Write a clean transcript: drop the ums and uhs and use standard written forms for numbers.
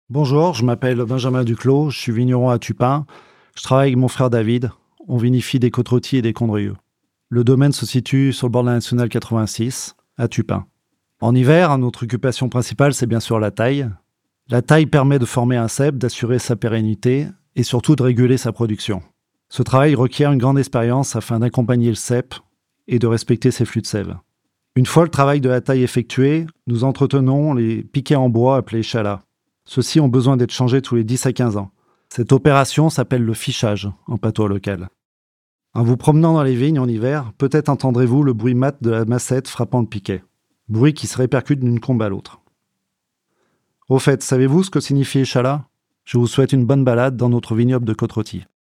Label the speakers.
Speaker 1: Bonjour, je m'appelle Benjamin Duclos, je suis vigneron à Tupin. Je travaille avec mon frère David. On vinifie des côtes-rôties et des condrieux. Le domaine se situe sur le bord de la nationale 86, à Tupin. En hiver, notre occupation principale, c'est bien sûr la taille. La taille permet de former un cep, d'assurer sa pérennité et surtout de réguler sa production. Ce travail requiert une grande expérience afin d'accompagner le cep et de respecter ses flux de sève. Une fois le travail de la taille effectué, nous entretenons les piquets en bois appelés chalas. Ceux-ci ont besoin d'être changés tous les 10 à 15 ans. Cette opération s'appelle le fichage en patois local. En vous promenant dans les vignes en hiver, peut-être entendrez-vous le bruit mat de la massette frappant le piquet. Bruit qui se répercute d'une combe à l'autre. Au fait, savez-vous ce que signifie échalas ? Je vous souhaite une bonne balade dans notre vignoble de côtes-rôties.